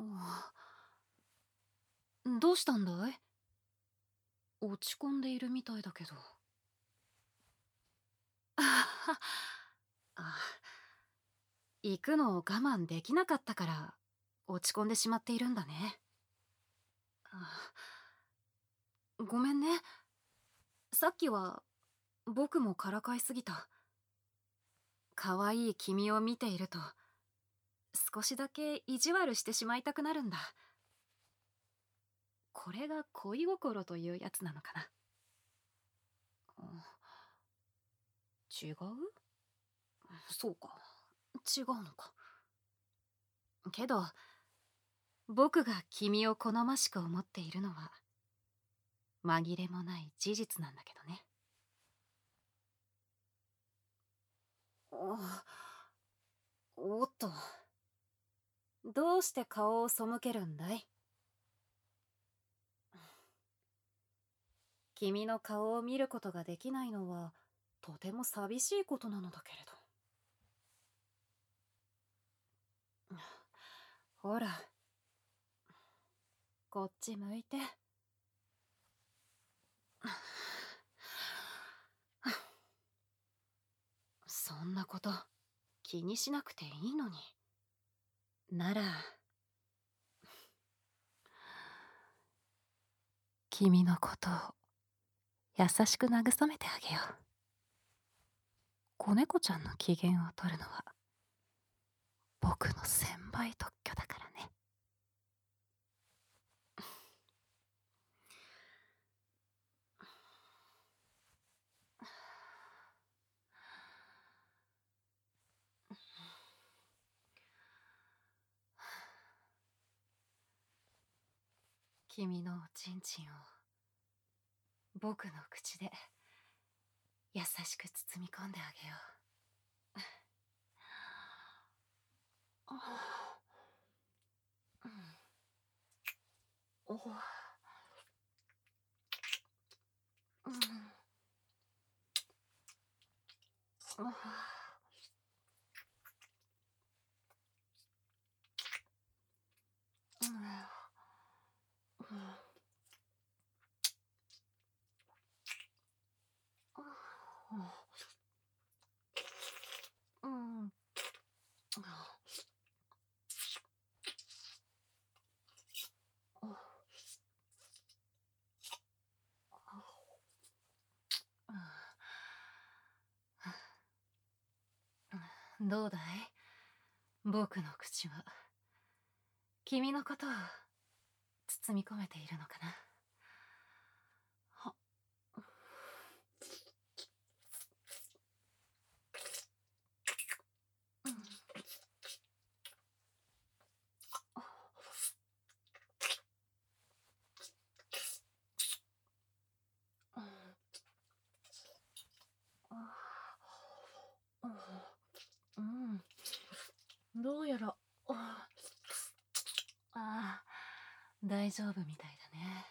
どうしたんだい？落ち込んでいるみたいだけど。あはあ、行くのを我慢できなかったから落ち込んでしまっているんだね。あ、ごめんね。さっきは僕もからかいすぎた。可愛い君を見ていると少しだけ意地悪してしまいたくなるんだ。これが恋心というやつなのかな。違う？そうか、違うのか。けど僕が君を好ましく思っているのは紛れもない事実なんだけどね。おっと、どうして顔を背けるんだい？君の顔を見ることができないのはとても寂しいことなのだけれど。ほら、こっち向いて。そんなこと気にしなくていいのに。なら君のことを優しく慰めてあげよう。子猫ちゃんの機嫌を取るのは僕の1000倍特許だからね。君のおちんちんを僕の口で優しく包み込んであげよう。おどうだい？僕の口は君のことを包み込めているのかな。どうやら大丈夫みたいだね。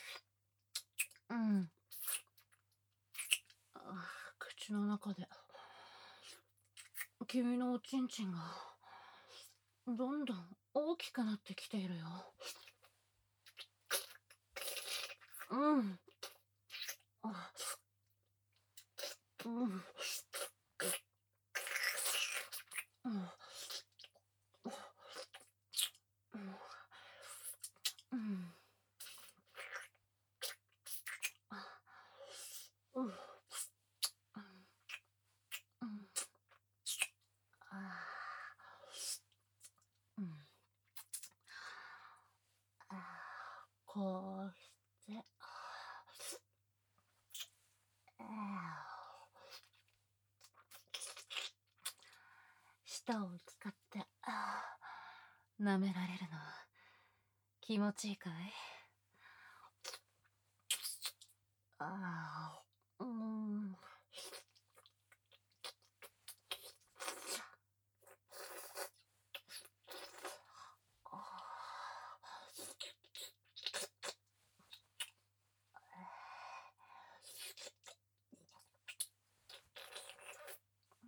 口の中で君のおちんちんがどんどん大きくなってきているよ。こうして舌を使って舐められるの気持ちいいかい？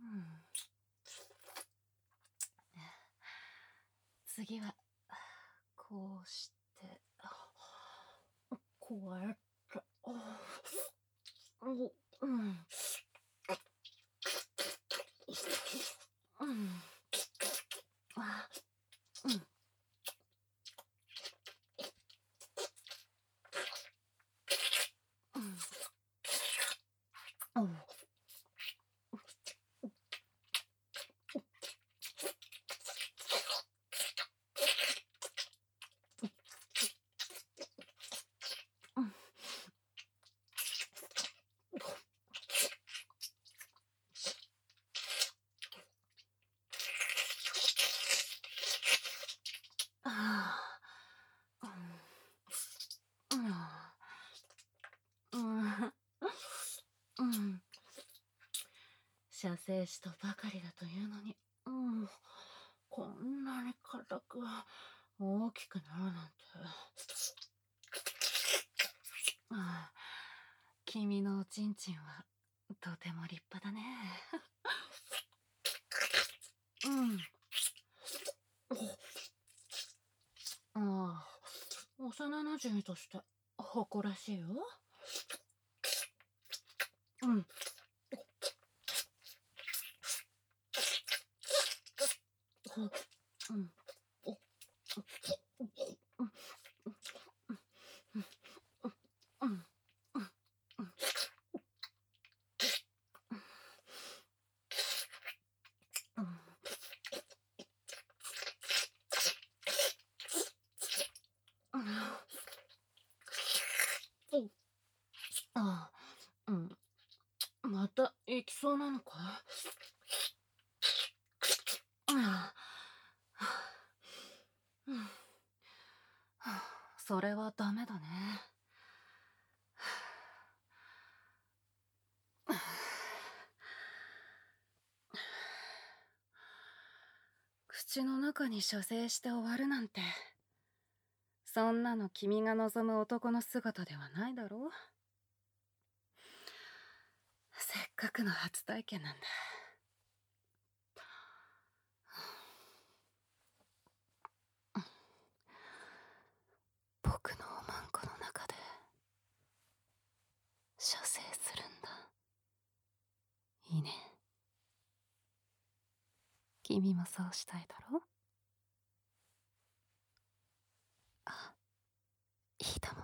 次はこうして、こうやって、うん、うん、うん、あ、うん、うん、うん、うん、ああ、うん、うん、うん、射精したばかりだというのに、うん、こんなに硬く大きくなるなんて。ああ、君のおちんちんはとても立派だね。うん。ああ、幼なじみとして誇らしいよ。うん。うん。うん。ああ、うん。また行きそうなのか？うん。それはダメだね。口の中に射精して終わるなんて、そんなの君が望む男の姿ではないだろう。せっかくの初体験なんだ。僕のおまんこの中で射精するんだ。いいね。君もそうしたいだろ？あ、いいだもん。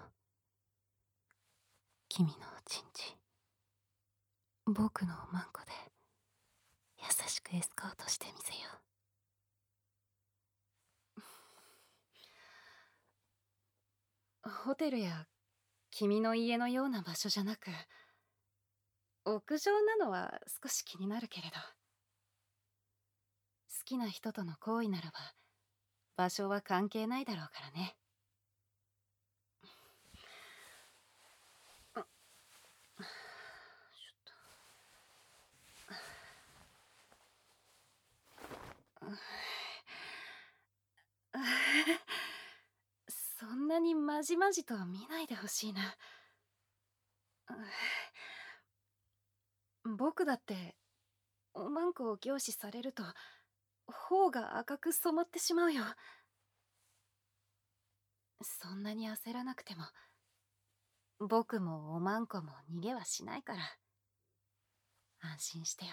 君のおちんちん、僕のおまんこで優しくエスコートしてみせよう。ホテルや君の家のような場所じゃなく、屋上なのは少し気になるけれど、好きな人との行為ならば場所は関係ないだろうからね。そんなにまじまじと見ないでほしいな。僕だっておまんこを凝視されると頬が赤く染まってしまうよ。そんなに焦らなくても僕もおまんこも逃げはしないから安心してよ。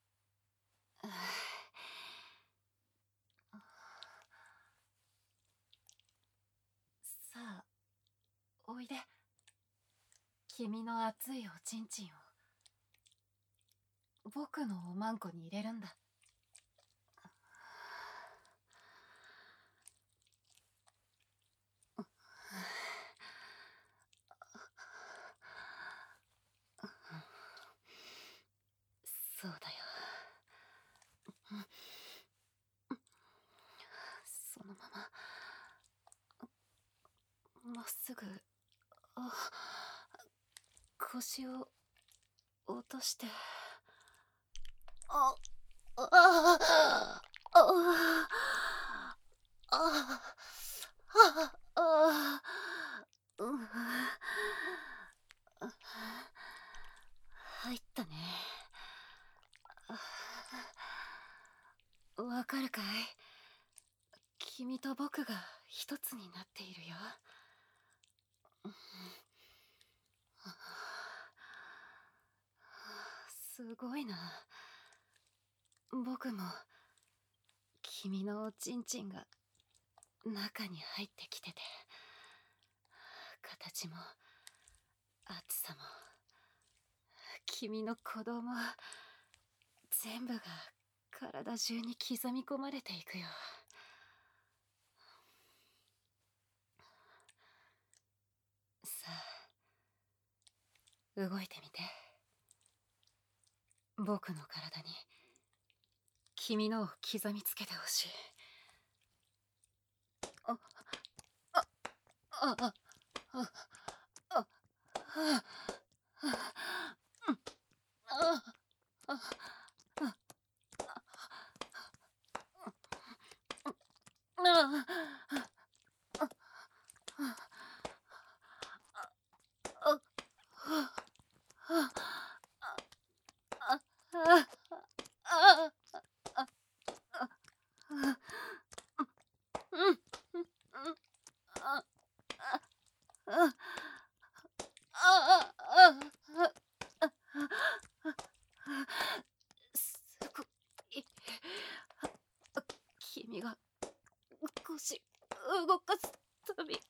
さあ、おいで。君の熱いおちんちんを僕のおまんこに入れるんだ。そうだよ。そのまままっすぐ、あ、腰を落として、あ、あ、あ、あ、あ、あ、あ、うん、入ったね。わかるかい？君と僕がが一つになっているよ。すごいな。僕も君のおちんちんが中に入ってきてて、形も厚さも君の鼓動も全部が体中に刻み込まれていくよ。さあ、動いてみて。僕の体に君のを刻みつけてほしい。あ、あ、あ、あ、あ、あ、あ、すごい。君が腰動かすたび、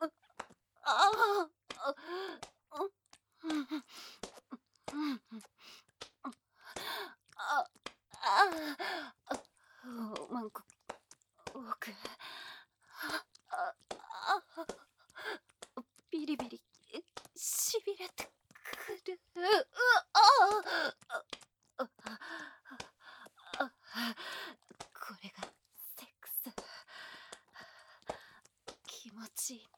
マンコ奥ビリビリしびれてくる。これがセックス。気持ちいいね。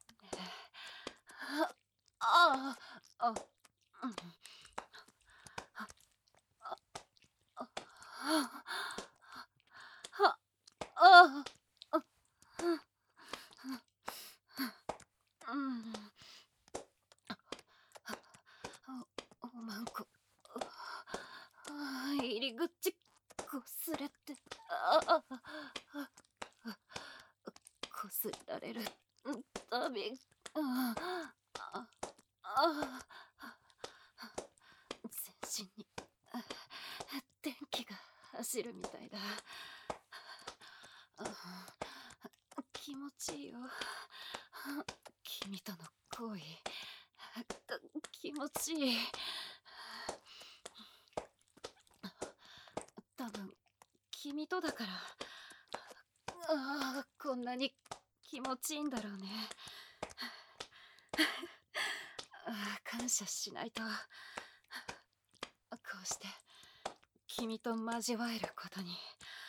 おまんこ入り口こすれてこすられるたび全身に電気が走るみたいだ。気持ちいいよ。君との行為気持ちいい。多分君とだからこんなに気持ちいいんだろうね。感謝しないと。こうして君と交わえることに。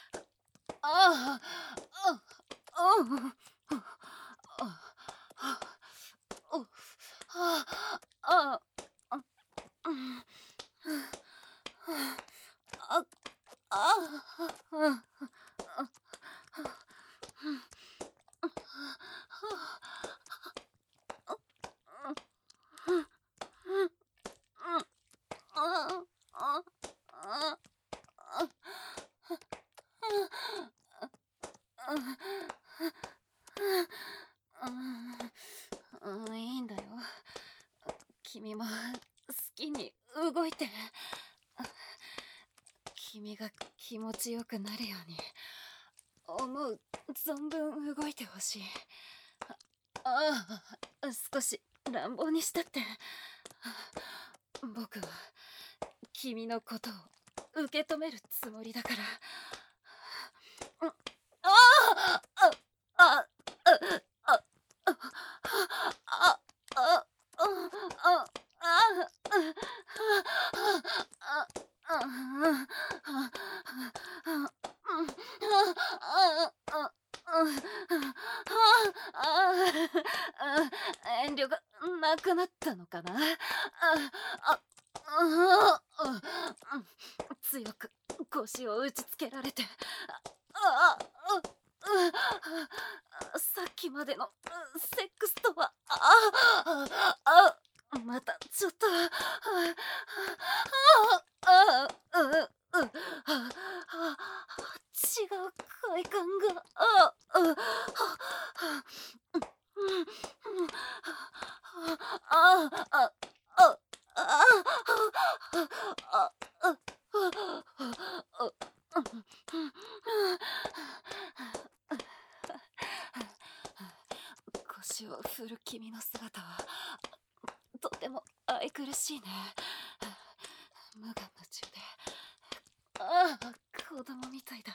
いいんだよ。君も好きに動いて。君が気持ちよくなるように思う存分動いてほしい。少し乱暴にしたって。僕は君のことを受け止めるつもりだから。遠慮がなくなったのかな。強く腰を打ちつけられて、さっきまでのセックスとはまたちょっと違う快感が腰を振る君の姿はとても愛くるしいね。無我夢中で、子供みたいだ。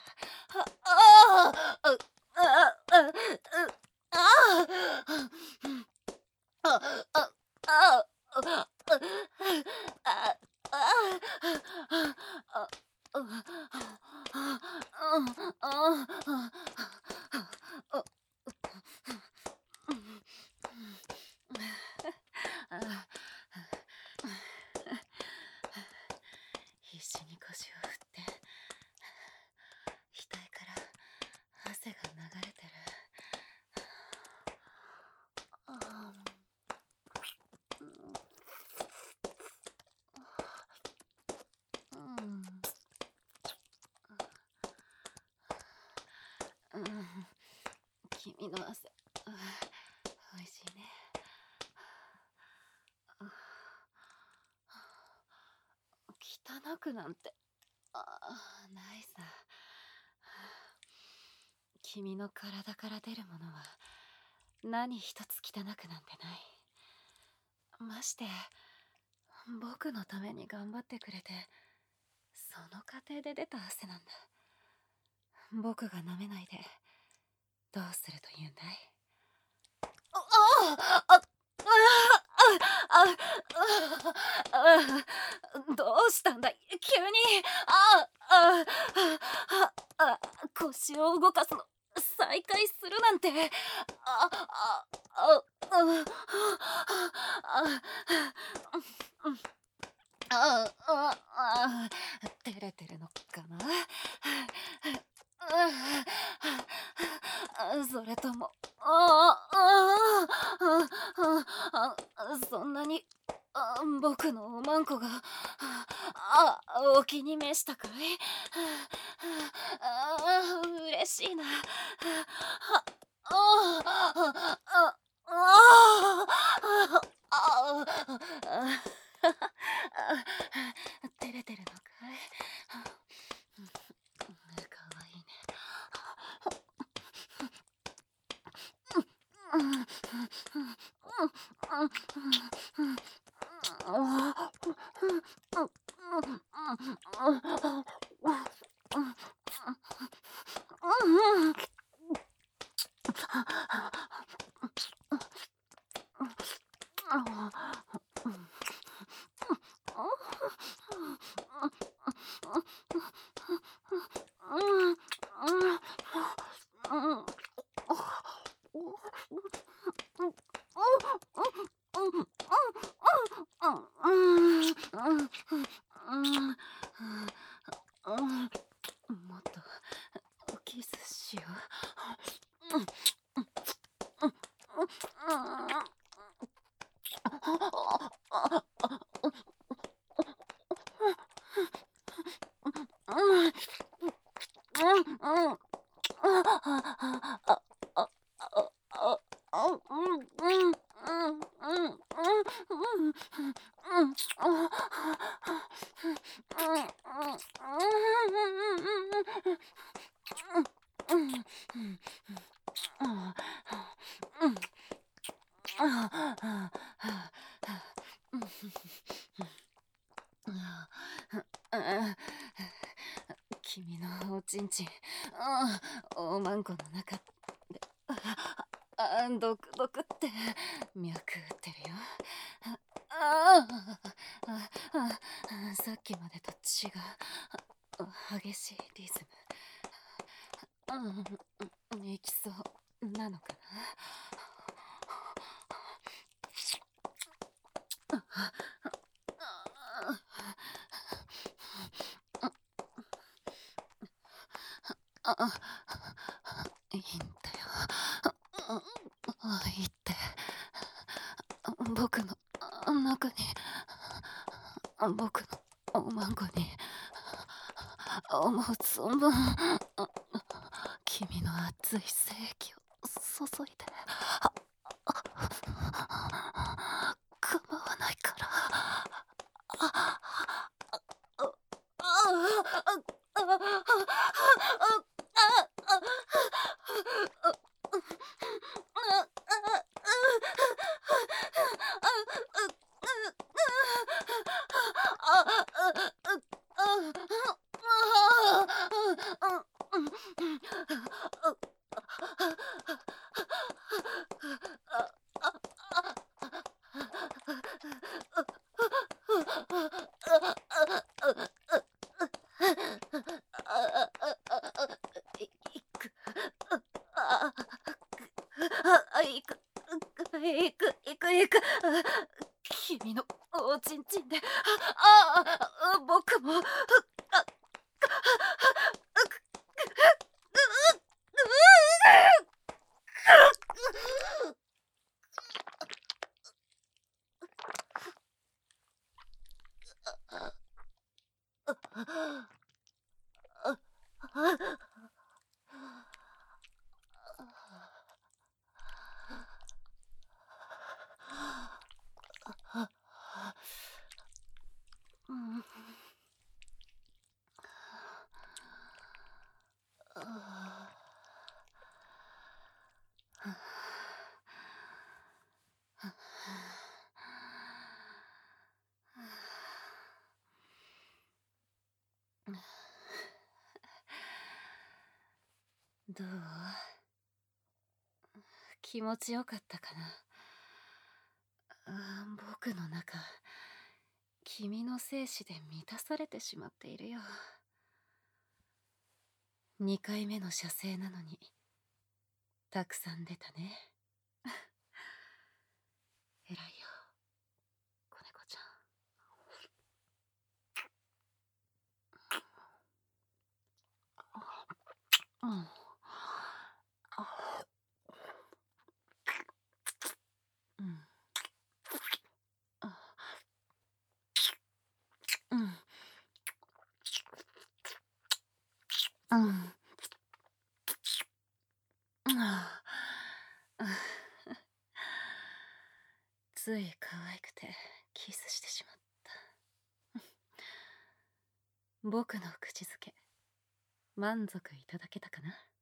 必死に腰を振って額から汗が流れてる。君の汗、おいしいね。汚くなんてないさ。君の体から出るものは何一つ汚くなんてない。まして僕のために頑張ってくれて、その過程で出た汗なんだ。僕が舐めないでどうすると言うんだい？どうしたんだ急に。腰を動かすの再開するなんて。照れてるのかな。それともそんなに僕のおまんこがお気に召したかい？嬉しいな。照れてるのかい？かわいいね。もっとキスしよう。君のおちんちん、おまんこの中でドクドクって脈打ってるよ。さっきまでと違う激しいリズム。いきそうなのかな。いいんだよ。いいって。僕の中に、僕のおまんこに思う存分君の熱い精液を注いで。 行く、行く、行く、行く。君のおちんちんで、僕も、どう？気持ちよかったかな。僕の中、君の精子で満たされてしまっているよ。2回目の射精なのに、たくさん出たね。偉いよ、子猫ちゃん。うん。うん。うん。うん。つい可愛くてキスしてしまった。僕の口づけ、満足いただけたかな？